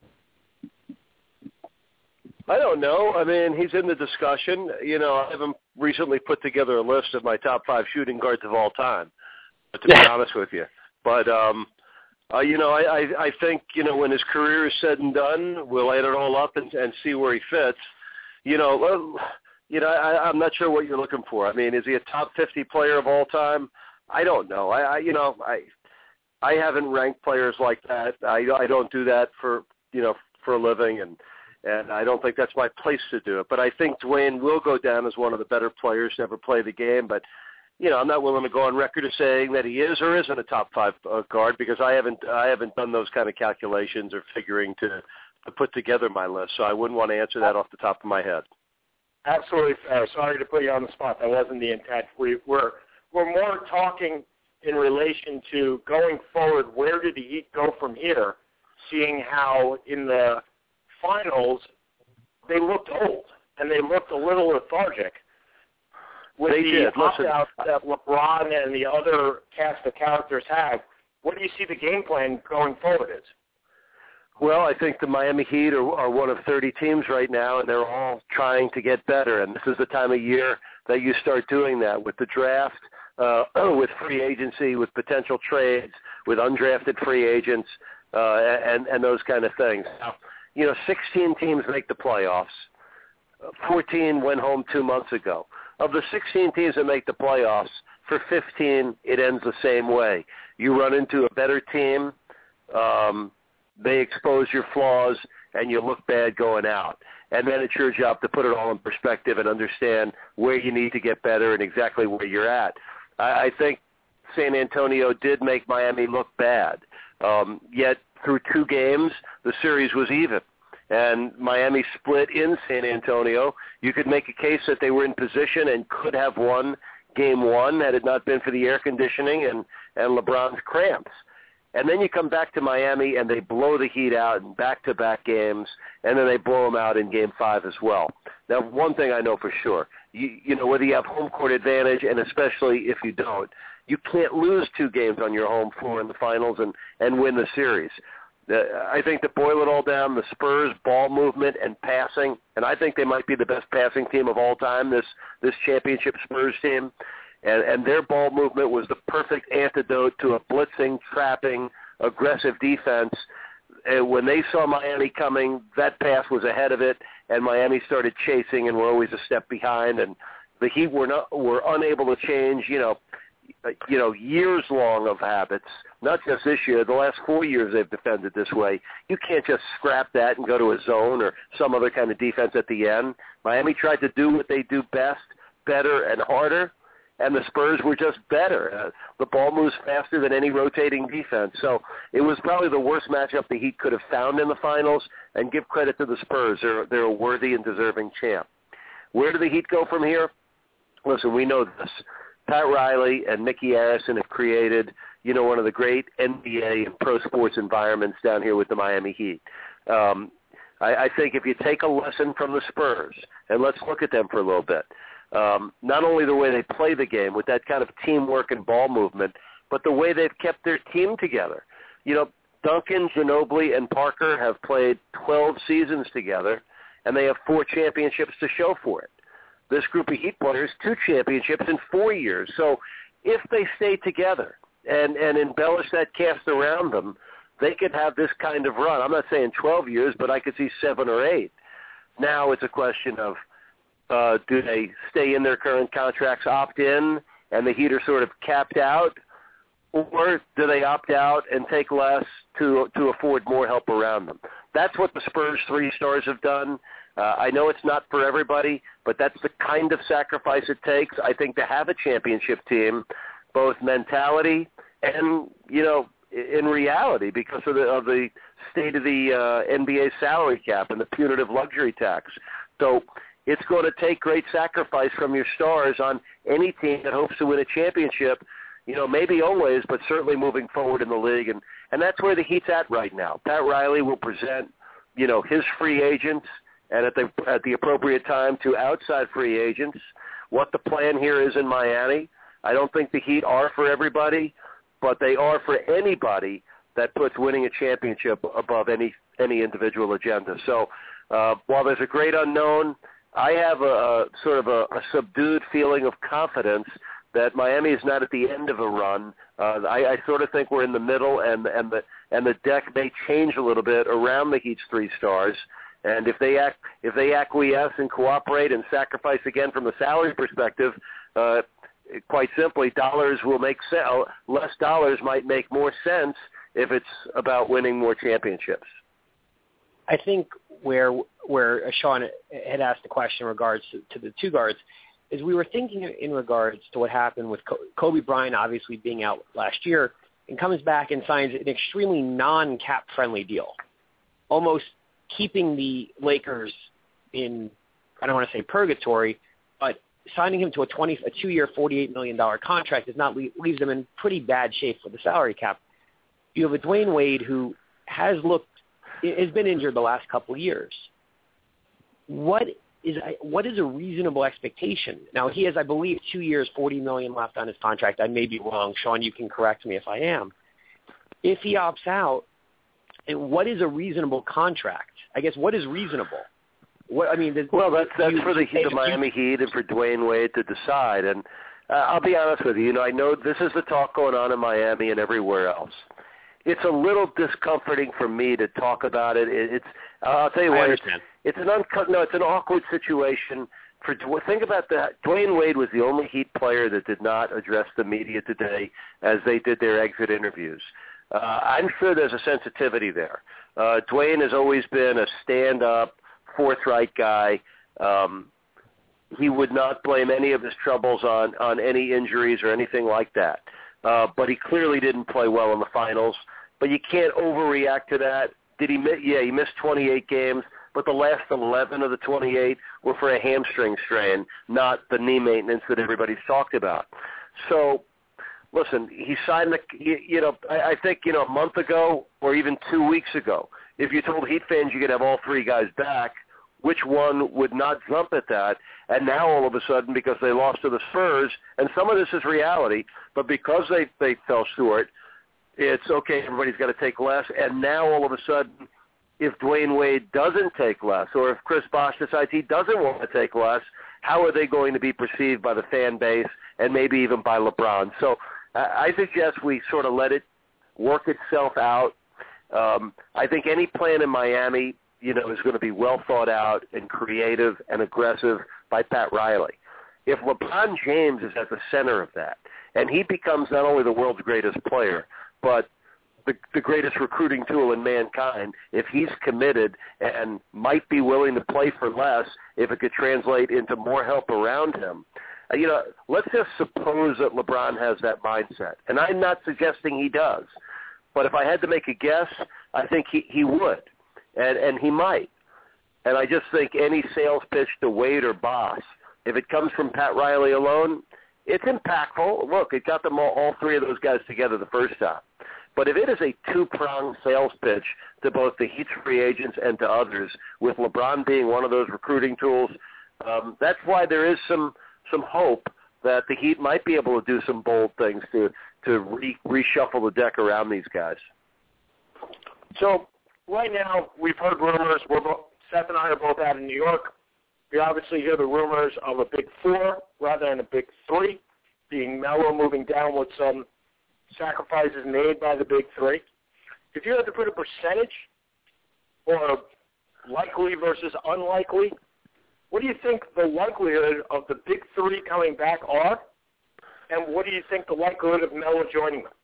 I don't know. I mean, he's in the discussion. You know, I haven't recently put together a list of my top five shooting guards of all time, to be honest with you. But, um, uh, you know, I, I, I think, you know, when his career is said and done, we'll add it all up and, and see where he fits. You know, well, you know, I, I'm not sure what you're looking for. I mean, is he a top fifty player of all time? I don't know. I, I you know, I I haven't ranked players like that. I, I don't do that for, you know, for a living, and and I don't think that's my place to do it. But I think Dwayne will go down as one of the better players to ever play the game. But you know, I'm not willing to go on record as saying that he is or isn't a top five uh, guard because I haven't I haven't done those kind of calculations or figuring to to put together my list. So I wouldn't want to answer that off the top of my head. Absolutely fair. Sorry to put you on the spot. That wasn't the intent. We, we're we're more talking in relation to going forward. Where do the Heat go from here? Seeing how in the finals they looked old and they looked a little lethargic. With they the did. opt-out that LeBron and the other cast of characters have, what do you see the game plan going forward is? Well, I think the Miami Heat are, are one of thirty teams right now, and they're all trying to get better. And this is the time of year that you start doing that with the draft, uh, with free agency, with potential trades, with undrafted free agents, uh, and, and those kind of things. Now, you know, sixteen teams make the playoffs. fourteen went home two months ago. Of the sixteen teams that make the playoffs, for fifteen, it ends the same way. You run into a better team. Um, They expose your flaws, and you look bad going out. And then it's your job to put it all in perspective and understand where you need to get better and exactly where you're at. I, I think San Antonio did make Miami look bad. Um, yet through two games, the series was even. And Miami split in San Antonio. You could make a case that they were in position and could have won game one had it not been for the air conditioning and, and LeBron's cramps. And then you come back to Miami, and they blow the Heat out in back-to-back games, and then they blow them out in Game five as well. Now, one thing I know for sure, you, you know, whether you have home court advantage, and especially if you don't, you can't lose two games on your home floor in the finals and, and win the series. Uh, I think to boil it all down, the Spurs' ball movement and passing, and I think they might be the best passing team of all time, this, this championship Spurs team. And, and their ball movement was the perfect antidote to a blitzing, trapping, aggressive defense. And when they saw Miami coming, that pass was ahead of it, and Miami started chasing and were always a step behind. And the Heat were not were unable to change, you know, you know, years long of habits. Not just this year. The last four years they've defended this way. You can't just scrap that and go to a zone or some other kind of defense at the end. Miami tried to do what they do best, better and harder. And the Spurs were just better. Uh, the ball moves faster than any rotating defense. So it was probably the worst matchup the Heat could have found in the finals, and give credit to the Spurs. They're, they're a worthy and deserving champ. Where do the Heat go from here? Listen, we know this. Pat Riley and Mickey Arison have created, you know, one of the great N B A and pro sports environments down here with the Miami Heat. Um, I, I think if you take a lesson from the Spurs, and let's look at them for a little bit, Um, not only the way they play the game with that kind of teamwork and ball movement, but the way they've kept their team together. You know, Duncan, Ginobili, and Parker have played twelve seasons together, and they have four championships to show for it. This group of Heat players, two championships in four years. So if they stay together and, and embellish that cast around them, they could have this kind of run. I'm not saying twelve years, but I could see seven or eight. Now it's a question of, Uh, do they stay in their current contracts, opt in, and the Heat are sort of capped out, or do they opt out and take less to to afford more help around them? That's what the Spurs three stars have done. Uh, I know it's not for everybody, but that's the kind of sacrifice it takes, I think, to have a championship team, both mentality and, you know, in reality, because of the, of the state of the uh, N B A salary cap and the punitive luxury tax. So it's going to take great sacrifice from your stars on any team that hopes to win a championship, you know, maybe always, but certainly moving forward in the league. And, and that's where the Heat's at right now. Pat Riley will present, you know, his free agents and at the, at the appropriate time to outside free agents what the plan here is in Miami. I don't think the Heat are for everybody, but they are for anybody that puts winning a championship above any, any individual agenda. So uh, while there's a great unknown, I have a, a sort of a, a subdued feeling of confidence that Miami is not at the end of a run. Uh, I, I sort of think we're in the middle, and and the and the deck may change a little bit around the Heat's three stars. And if they act, if they acquiesce and cooperate and sacrifice again from the salary perspective, uh, quite simply, dollars will make sense. Less dollars might make more sense if it's about winning more championships. I think where where Sean had asked the question in regards to, to the two guards is we were thinking in regards to what happened with Kobe Bryant obviously being out last year and comes back and signs an extremely non-cap friendly deal, almost keeping the Lakers in, I don't want to say purgatory, but signing him to a twenty a two-year, forty-eight million dollars contract does not leave, leaves them in pretty bad shape for the salary cap. You have a Dwayne Wade who has looked, has been injured the last couple of years. What is what is a reasonable expectation? Now, he has, I believe, two years, forty million dollars left on his contract. I may be wrong. Sean, you can correct me if I am. If he opts out, and what is a reasonable contract? I guess what is reasonable? What I mean, the, well, that's that's you, for the, the Miami Heat and for Dwayne Wade to decide. And uh, I'll be honest with you. You know, I know this is the talk going on in Miami and everywhere else. It's a little discomforting for me to talk about it. it it's I'll tell you what. It's, it's an uncut. No, it's an awkward situation. For think about that. Dwayne Wade was the only Heat player that did not address the media today as they did their exit interviews. Uh, I'm sure there's a sensitivity there. Uh, Dwayne has always been a stand-up, forthright guy. Um, he would not blame any of his troubles on, on any injuries or anything like that. Uh, but he clearly didn't play well in the finals. But you can't overreact to that. Did he miss? Yeah, he missed twenty-eight games, but the last eleven of the twenty-eight were for a hamstring strain, not the knee maintenance that everybody's talked about. So, listen, he signed the, you, you know, I, I think, you know, a month ago or even two weeks ago, if you told Heat fans you could have all three guys back, which one would not jump at that? And now all of a sudden, because they lost to the Spurs, and some of this is reality, but because they, they fell short, it's okay, everybody's got to take less. And now all of a sudden, if Dwayne Wade doesn't take less, or if Chris Bosh decides he doesn't want to take less, how are they going to be perceived by the fan base and maybe even by LeBron? So I suggest we sort of let it work itself out. Um, I think any plan in Miami, you know, is going to be well thought out and creative and aggressive by Pat Riley. If LeBron James is at the center of that, and he becomes not only the world's greatest player, but the, the greatest recruiting tool in mankind, if he's committed and might be willing to play for less, if it could translate into more help around him, uh, you know, let's just suppose that LeBron has that mindset. And I'm not suggesting he does. But if I had to make a guess, I think he, he would, and, and he might. And I just think any sales pitch to Wade or Bosh, if it comes from Pat Riley alone, it's impactful. Look, it got them all, all three of those guys together the first time. But if it is a two-pronged sales pitch to both the Heat's free agents and to others, with LeBron being one of those recruiting tools, um, that's why there is some some hope that the Heat might be able to do some bold things to to re- reshuffle the deck around these guys. So right now we've heard rumors. We're both, Seth and I are both out in New York. We obviously hear the rumors of a big four rather than a big three, being Melo moving down with some sacrifices made by the big three. If you had to put a percentage or likely versus unlikely, what do you think the likelihood of the big three coming back are, and what do you think the likelihood of Melo joining them?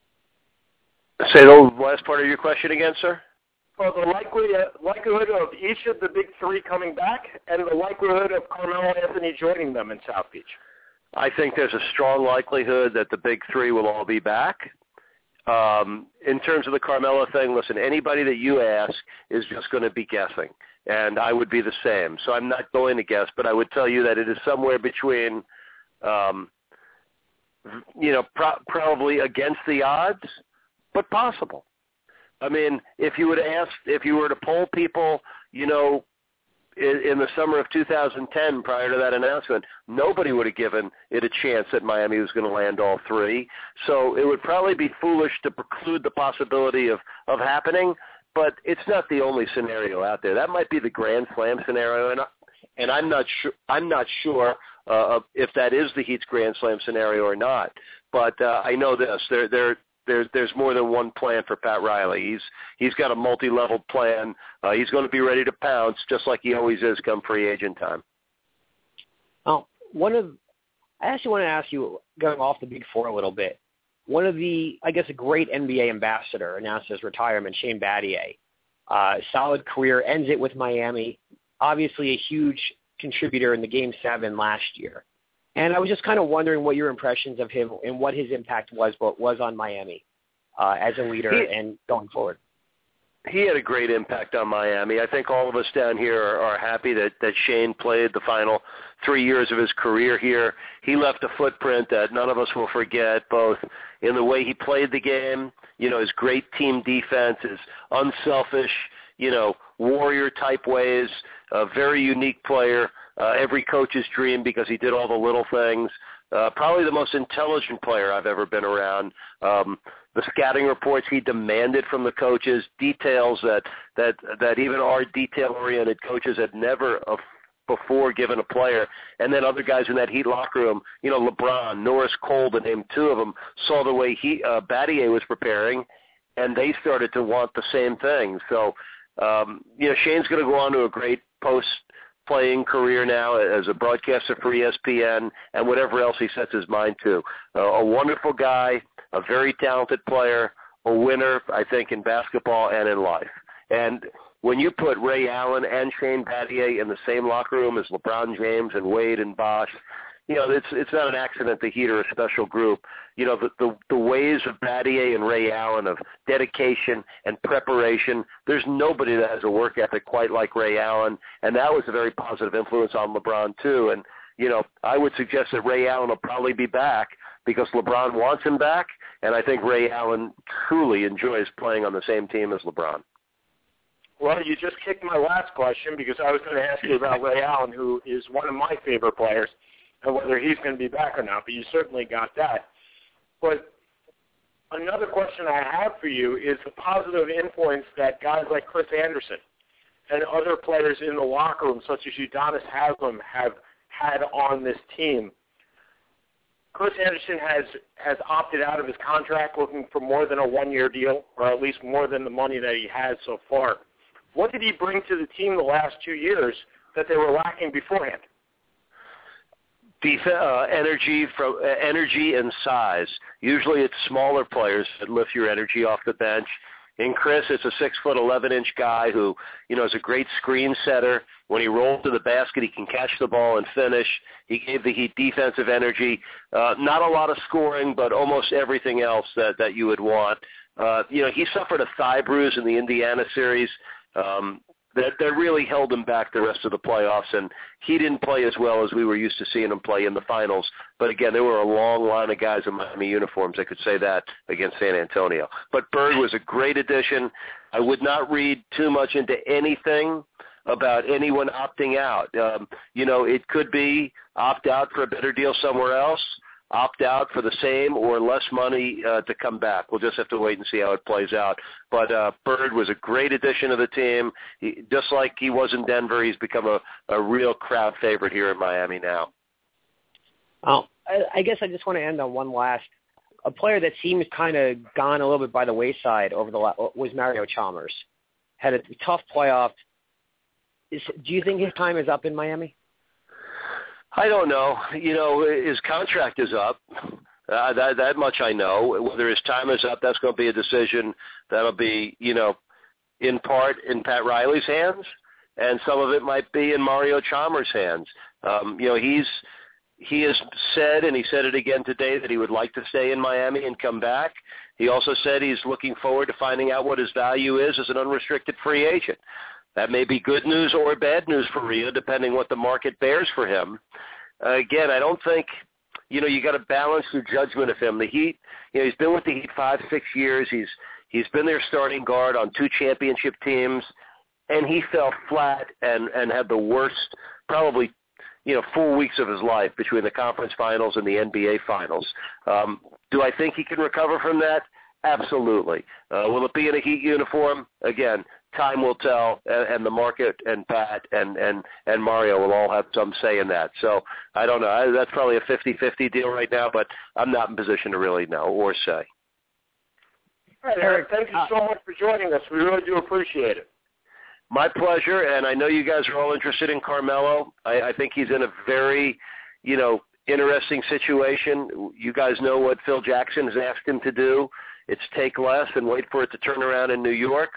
Say the last part of your question again, sir. Well, the likely, uh, likelihood of each of the big three coming back and the likelihood of Carmelo Anthony joining them in South Beach. I think there's a strong likelihood that the big three will all be back. Um, in terms of the Carmelo thing, listen, anybody that you ask is just going to be guessing, and I would be the same. So I'm not going to guess, but I would tell you that it is somewhere between, um, you know, pro- probably against the odds, but possible. I mean, if you would ask, if you were to poll people, you know, in, in the summer of two thousand ten, prior to that announcement, nobody would have given it a chance that Miami was going to land all three. So it would probably be foolish to preclude the possibility of, of happening, but it's not the only scenario out there. That might be the Grand Slam scenario, and, and I'm not sure. I'm not sure uh, if that is the Heat's Grand Slam scenario or not. But uh, I know this: there, there. There's there's more than one plan for Pat Riley. He's he's got a multi-level plan. Uh, he's going to be ready to pounce, just like he always is come free agent time. Oh, one of I actually want to ask you, going off the Big Four a little bit. One of the, I guess, a great N B A ambassador announced his retirement, Shane Battier. Uh, solid career, ends it with Miami. Obviously a huge contributor in the Game seven last year. And I was just kind of wondering what your impressions of him and what his impact was was on Miami uh, as a leader he, and going forward. He had a great impact on Miami. I think all of us down here are, are happy that, that Shane played the final three years of his career here. He left a footprint that none of us will forget, both in the way he played the game, you know, his great team defense, his unselfish, you know, warrior-type ways, a very unique player, uh, every coach's dream because he did all the little things. Uh, probably the most intelligent player I've ever been around. Um, the scouting reports he demanded from the coaches, details that that that even our detail-oriented coaches had never uh, before given a player. And then other guys in that Heat locker room, you know, LeBron, Norris Cole, to name two of them, saw the way he uh, Battier was preparing, and they started to want the same thing. So, um, you know, Shane's going to go on to a great post playing career now as a broadcaster for E S P N and whatever else he sets his mind to. Uh, a wonderful guy, a very talented player, a winner, I think, in basketball and in life. And when you put Ray Allen and Shane Battier in the same locker room as LeBron James and Wade and Bosh, you know, it's it's not an accident the Heat are a special group. You know, the, the, the ways of Battier and Ray Allen of dedication and preparation, there's nobody that has a work ethic quite like Ray Allen, and that was a very positive influence on LeBron, too. And, you know, I would suggest that Ray Allen will probably be back because LeBron wants him back, and I think Ray Allen truly enjoys playing on the same team as LeBron. Well, you just kicked my last question because I was going to ask you about Ray Allen, who is one of my favorite players, and whether he's going to be back or not, but you certainly got that. But another question I have for you is the positive influence that guys like Chris Anderson and other players in the locker room, such as Udonis Haslem, have had on this team. Chris Anderson has, has opted out of his contract looking for more than a one-year deal, or at least more than the money that he has so far. What did he bring to the team the last two years that they were lacking beforehand? Def- uh, energy from uh, energy and size. Usually it's smaller players that lift your energy off the bench. In Chris, it's a six foot eleven inch guy who, you know, is a great screen setter. When he rolls to the basket, he can catch the ball and finish. He gave the Heat defensive energy. Uh, not a lot of scoring, but almost everything else that, that you would want. Uh, you know, he suffered a thigh bruise in the Indiana series. Um, that, that really held him back the rest of the playoffs, and he didn't play as well as we were used to seeing him play in the finals. But again, there were a long line of guys in Miami uniforms that could say that against San Antonio. But Bird was a great addition. I would not read too much into anything about anyone opting out. Um, you know, it could be opt out for a better deal somewhere else, opt out for the same or less money uh, to come back. We'll just have to wait and see how it plays out. But uh, Bird was a great addition to the team. He, just like he was in Denver, he's become a, a real crowd favorite here in Miami now. Well, I, I guess I just want to end on one last. A player that seems kind of gone a little bit by the wayside over the was Mario Chalmers. Had a tough playoff. Is, do you think his time is up in Miami? I don't know. You know, his contract is up. Uh, that, that much I know. Whether his time is up, that's going to be a decision that'll be, you know, in part in Pat Riley's hands, and some of it might be in Mario Chalmers' hands. Um, you know, he's he has said, and he said it again today, that he would like to stay in Miami and come back. He also said he's looking forward to finding out what his value is as an unrestricted free agent. That may be good news or bad news for Rio, depending what the market bears for him. Uh, again, I don't think, you know, you got to balance your judgment of him. The Heat, you know, he's been with the Heat five, six years. He's he's been their starting guard on two championship teams, and he fell flat and, and had the worst, probably, you know, four weeks of his life between the conference finals and the N B A finals. Um, do I think he can recover from that? Absolutely. Uh, will it be in a Heat uniform? Again, time will tell, and, and the market and Pat and, and, and Mario will all have some say in that. So I don't know. I, that's probably a fifty-fifty deal right now, but I'm not in position to really know or say. All right, Eric, thank you so much for joining us. We really do appreciate it. My pleasure, and I know you guys are all interested in Carmelo. I, I think he's in a very, you know, interesting situation. You guys know what Phil Jackson has asked him to do. It's take less and wait for it to turn around in New York,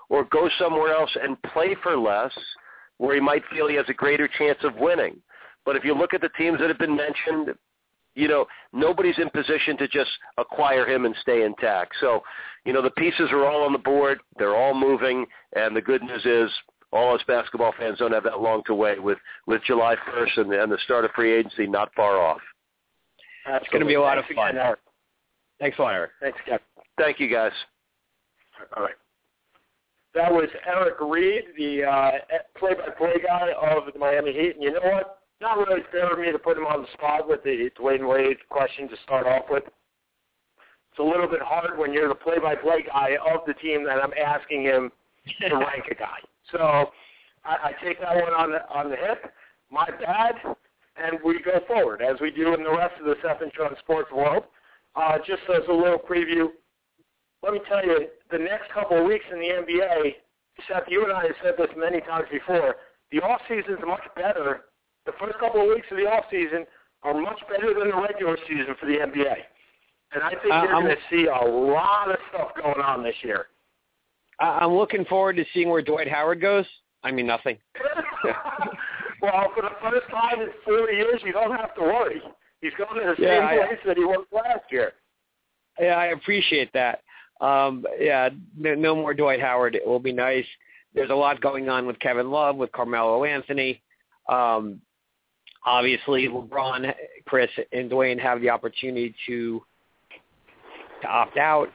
or go somewhere else and play for less where he might feel he has a greater chance of winning. But if you look at the teams that have been mentioned, you know, nobody's in position to just acquire him and stay intact. So, you know, the pieces are all on the board. They're all moving. And the good news is all us basketball fans don't have that long to wait with, with July first and the, and the start of free agency not far off. It's going to be a lot of fun. Again, Thanks a lot, Eric. Thanks, Kevin. Thank you, guys. All right. That was Eric Reed, the uh, play-by-play guy of the Miami Heat. And you know what? Not really fair of me to put him on the spot with the Dwayne Wade question to start off with. It's a little bit hard when you're the play-by-play guy of the team that I'm asking him to rank a guy. So I, I take that one on the, on the hip. My bad. And we go forward, as we do in the rest of the Seth and Sean sports world. Uh, just as a little preview, let me tell you, the next couple of weeks in the N B A, Seth, you and I have said this many times before, the off-season is much better. The first couple of weeks of the off-season are much better than the regular season for the N B A. And I think uh, you're going to see a lot of stuff going on this year. I'm looking forward to seeing where Dwight Howard goes. I mean, nothing. Well, for the first time in four years, you don't have to worry. He's going to the yeah, same place I, that he was last year. Yeah, I appreciate that. Um, yeah, no, no more Dwight Howard. It will be nice. There's a lot going on with Kevin Love, with Carmelo Anthony. Um, obviously, LeBron, Chris, and Dwayne have the opportunity to to opt out.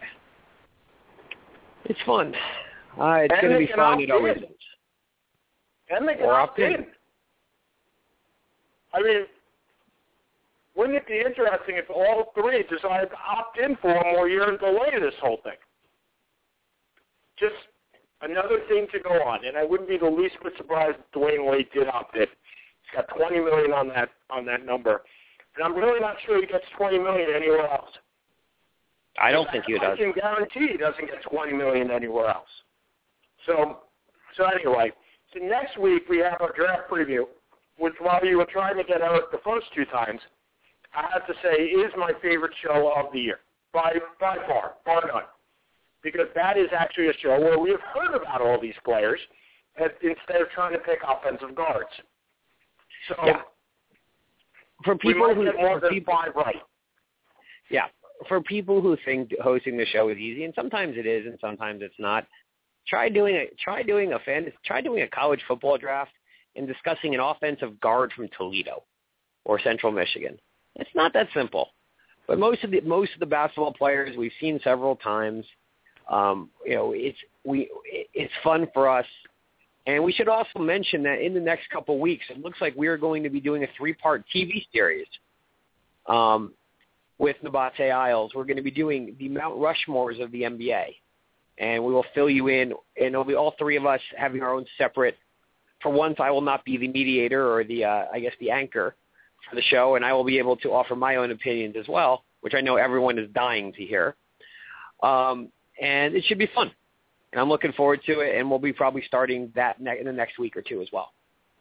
It's fun. Uh, it's going to be fun. It always is. And they can opt in. I mean, wouldn't it be interesting if all three decided to opt in for one more year and delay this whole thing? Just another thing to go on, and I wouldn't be the least bit surprised if Dwayne Wade did opt in. He's got twenty million dollars on that on that number, and I'm really not sure he gets twenty million dollars anywhere else. I don't think he does. I can guarantee he doesn't get twenty million dollars anywhere else. So, so anyway, so next week we have our draft preview, which while you were trying to get out the first two times, I have to say is my favorite show of the year, by by far, bar none. Because that is actually a show where we have heard about all these players as, instead of trying to pick offensive guards. So yeah. For people we might who get more than people, five right. Yeah. For people who think hosting the show is easy, and sometimes it is and sometimes it's not, try doing a try doing a fan try doing a college football draft and discussing an offensive guard from Toledo or Central Michigan. It's not that simple. But most of the most of the basketball players we've seen several times. Um, you know, it's we it's fun for us. And we should also mention that in the next couple of weeks, it looks like we are going to be doing a three-part T V series um, with Nabate Isles. We're going to be doing the Mount Rushmores of the N B A. And we will fill you in, and it'll be all three of us having our own separate. For once, I will not be the mediator or the, uh, I guess, the anchor for the show, and I will be able to offer my own opinions as well, which I know everyone is dying to hear. Um, and it should be fun. And I'm looking forward to it, and we'll be probably starting that ne- in the next week or two as well.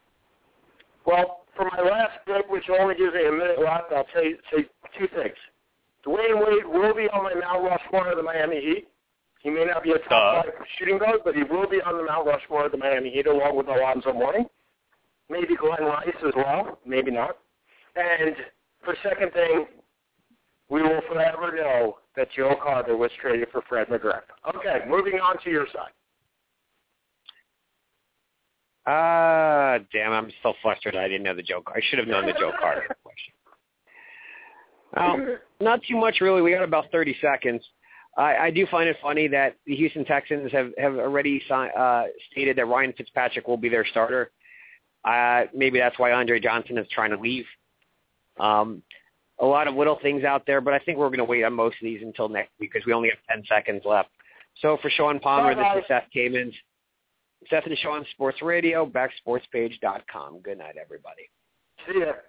Well, for my last bit, which only gives me a minute left, I'll say, say two things. Dwayne Wade will be on my Mount Rushmore of the Miami Heat. He may not be a top five shooting guard, but he will be on the Mount Rushmore of the Miami Heat along with Alonzo Mourning. Maybe Glenn Rice as well. Maybe not. And for second thing, we will forever know that Joe Carter was traded for Fred McGriff. Okay, moving on to your side. Ah, uh, damn, I'm so flustered I didn't know the Joe Carter. I should have known the Joe Carter question. Well, not too much, really. We got about thirty seconds. I, I do find it funny that the Houston Texans have, have already uh, stated that Ryan Fitzpatrick will be their starter. Uh, maybe that's why Andre Johnson is trying to leave. Um, a lot of little things out there, but I think we're going to wait on most of these until next week because we only have ten seconds left. So for Sean Palmer, Bye, this is Seth Kamens. Seth and Sean Sports Radio, back sports page dot com. Good night, everybody. See ya.